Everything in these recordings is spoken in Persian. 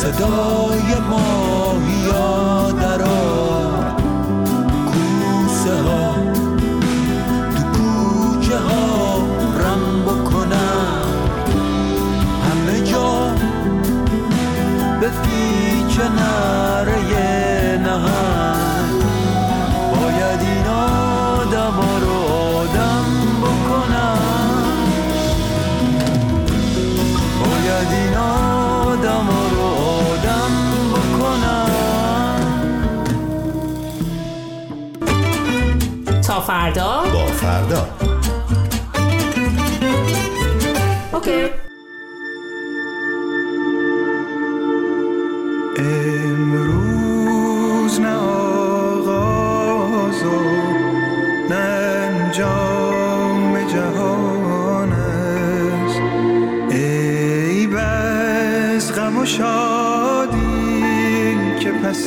صدای ماهیا در آب، کوسه ها تو کوچه ها رم بکنن، همه جا به پیچ نره نهن. باید این آدم ها رو آدم بکنن، باید این آدم ها رو آدم بکنن. تا فردا با فردا. اوکی. امروز نه آغاز و نه انجام جهان است، ای بس غم و شادی که پس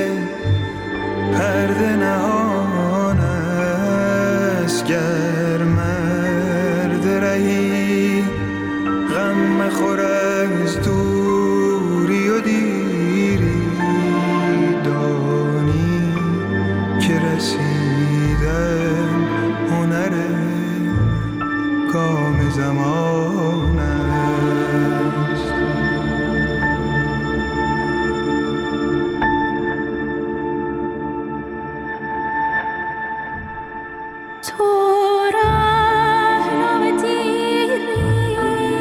پرده نهان است. گر مرد رهی غم مخور از دوری و دیری، دانی که رسیدن هنر گام زمان است. تو رهنام دیری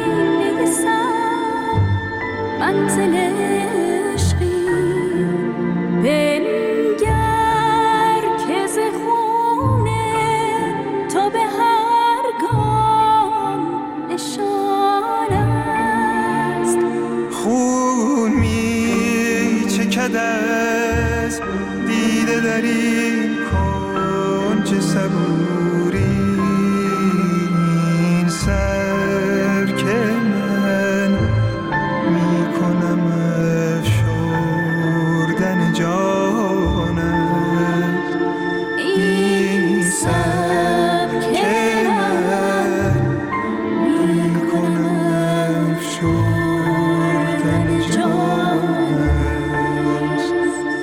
نگسم منزل عشقی، بنگر که ز خونه تو به هر گام نشان است. خون می چکد از دیده در این کنج صبوری، این سر که من می کنم افشردن جان است. این سر که من می کنم افشردن جان است.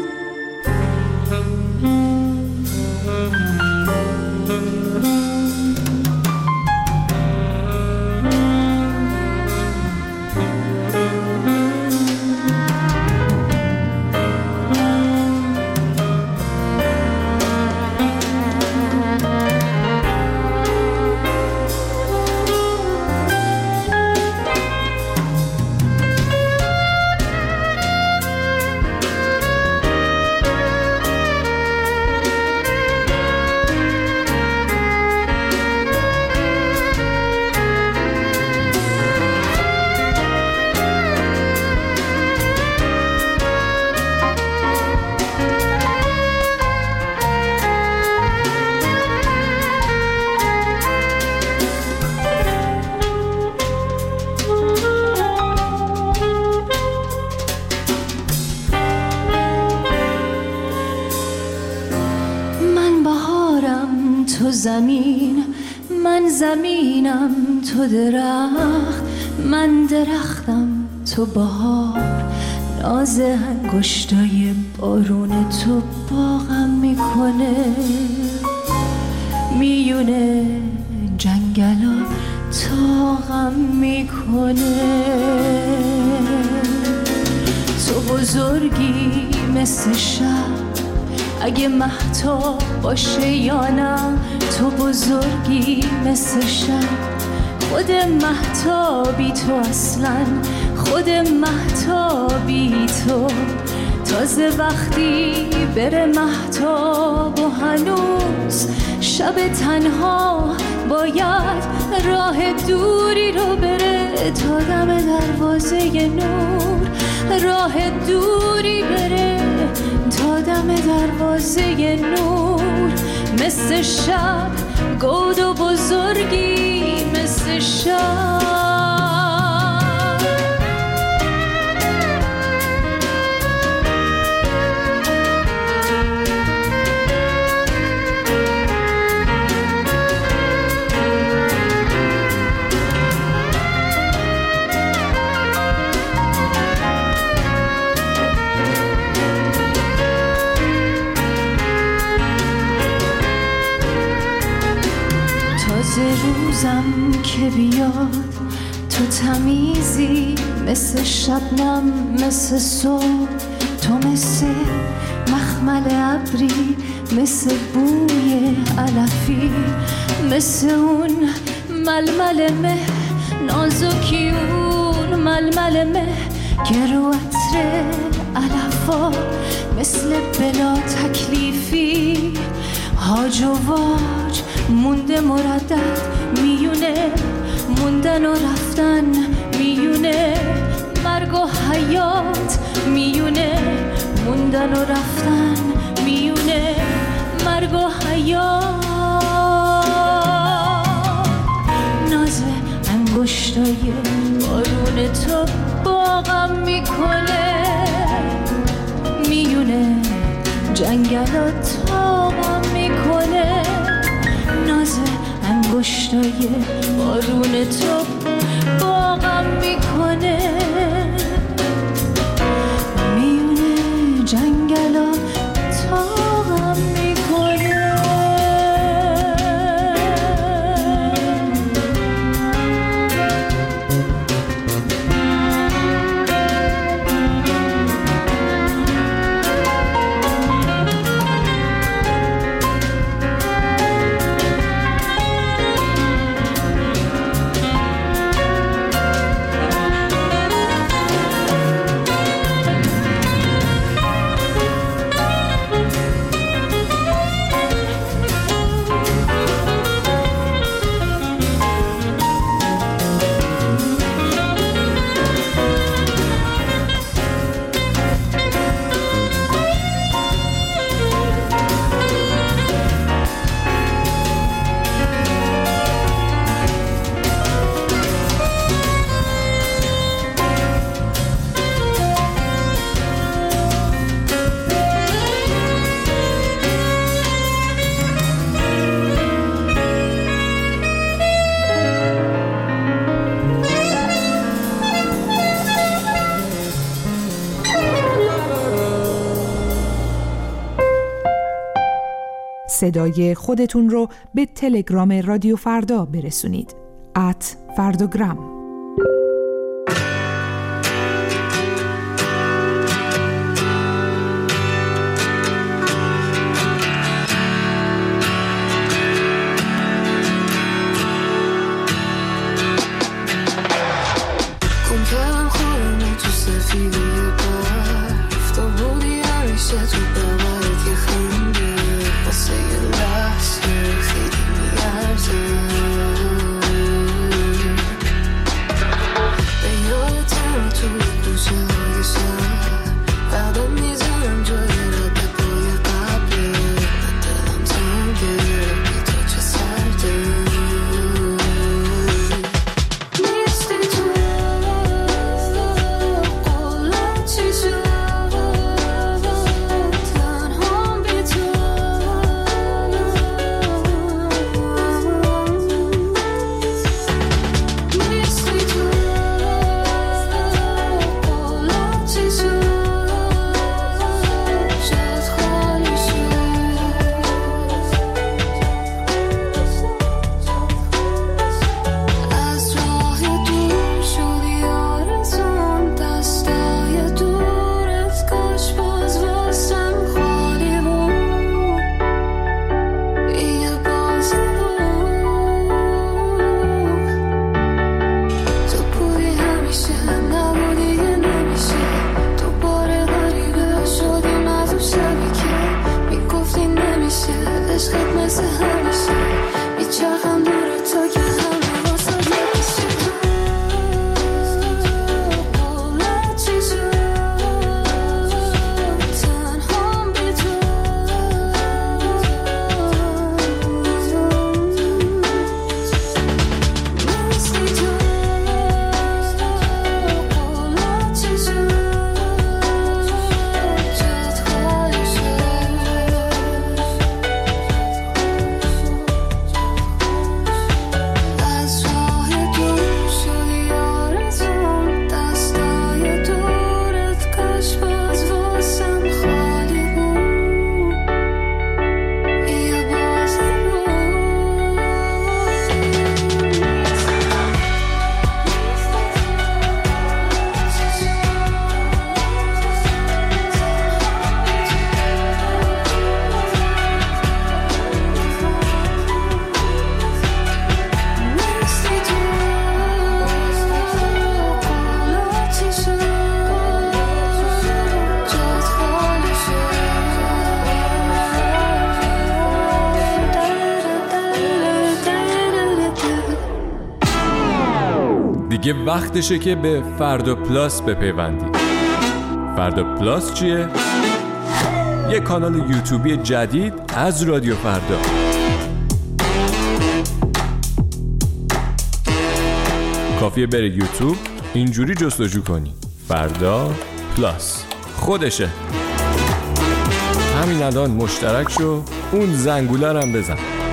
من بهارم تو زمین، من زمینم تو درخت، من درختم تو بهار، ناز انگشتای بارون تو باغم میکنه، میونه جنگلا تاقم میکنه. تو بزرگی مثل شب، اگه مهتاب باشه یا نه، تو بزرگی مثل شب، خود مهتابی تو اصلا، خود مهتابی تو. تازه وقتی بره مهتاب و هنوز شب تنها، باید راه دوری رو بره تا دم دروازه نور، راه دوری بره تا دم دروازه نور. مثل شب گود و بزرگی مثل شب. روزم که بیاد تو تمیزی مثل شبنم، مثل صبح تو مثل مخمل ابری، مثل بوی علفی، مثل اون ململ مه نازکی، اون ململ مه که رو عطر علفا، مثل بلا تکلیفی هاج و واج مونده مردد میونه، موندن و رفتن میونه، مرگ و حیات میونه، موندن و رفتن میونه، مرگ و حیات. ناز انگشتای بارون تو باغم میکنه، میونه جنگل تاقم میکنه. ناز انگشتای بارون تو باغم میکنه، میونه جنگل تاقم میکنه. صدای خودتون رو به تلگرام رادیو فردا برسونید. @فرداگرام. دیگه وقتشه که به فردا پلاس بپیوندید. فردا پلاس چیه؟ یه کانال یوتیوبی جدید از رادیو فردا. کافیه بره یوتیوب، اینجوری جستجو کنی فردا پلاس، خودشه. همین الان مشترک شو، اون زنگوله رو هم بزن.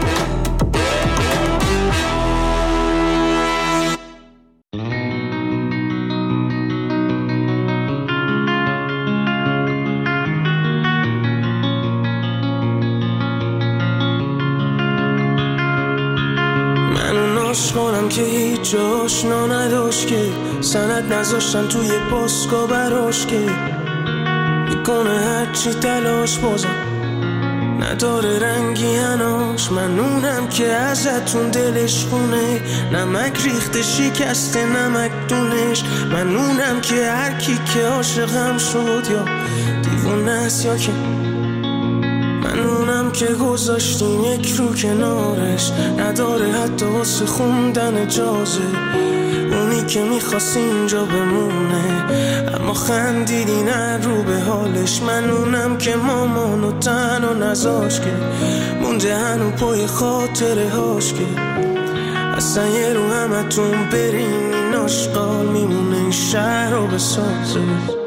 عشقانم که هیچ آشنا نداشت، که سند نذاشتن توی پاسکا براش، که میکنه هرچی تلاش بازم نداره رنگی هناش. من اونم که ازتون دلش خونه، نمک ریخته شکسته نمک دونش. من اونم که هرکی که عاشقم شد یا دیوونه است یا که من اونم که گذاشتیم یک رو کنارش، نداره حتی واسه خوندن اجازه. اونی که میخواست اینجا بمونه اما خندیدی نه رو به حالش. من اونم که مامانو تنها نذاشت، که مونده هنو پای خاطره هاش، که اصلا یه رو همتون برین این آشقال میمونه این شهر رو بسازه.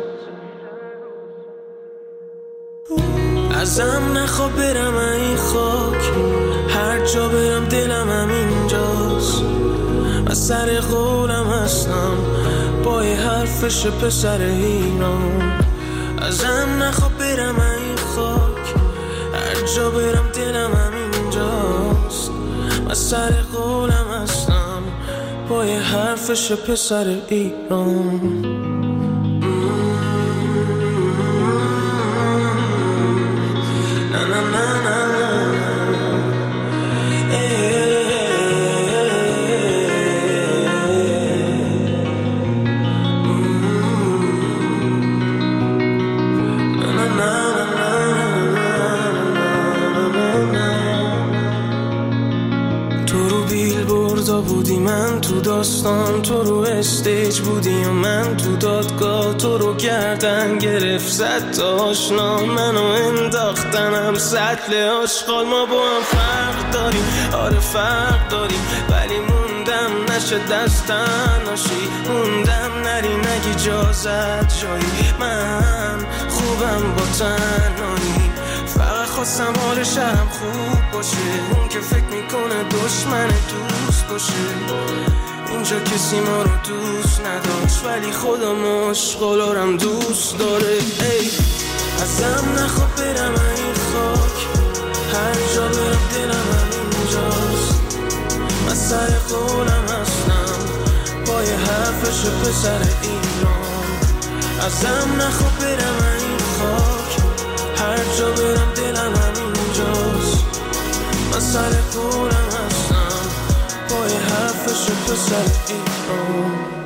ازم نخوا برم این خاک، هر جا برم دلم هم اینجاست. من سر قولم هستم پای حرفش پسر ایران. ازم نخوا برم این خاک، هر جا برم دلم هم اینجاست. من سر قولم هستم پای حرفش پسر ایران. بودی من تو داستان، تو رو استیج بودی و من تو دادگاه. تو رو گردن گرفت صد تا آشنا، منو انداختنم سطل آشغال. ما با هم فرق داریم، آره فرق داریم، ولی موندم نشه دستن ناشی. موندم نری نگی اجازت جایی، من خوبم با تنهایی. فقط خواستم حال شهرم خوب باشه، اون که فکر میکنه دشمن دوست باشه. اینجا کسی ما رو دوست نداشت، ولی خدا مشغولارم دوست داره. ای ازم نخوا برم این خاک، هر جا برم دلم هم اینجاست. من سر قولم هستم پای حرفش پسر ایران. ازم نخوا برم این خاک، هر جا برم دلم هم اینجاست. من سر قولم هستم پای حرفش پسر ایران.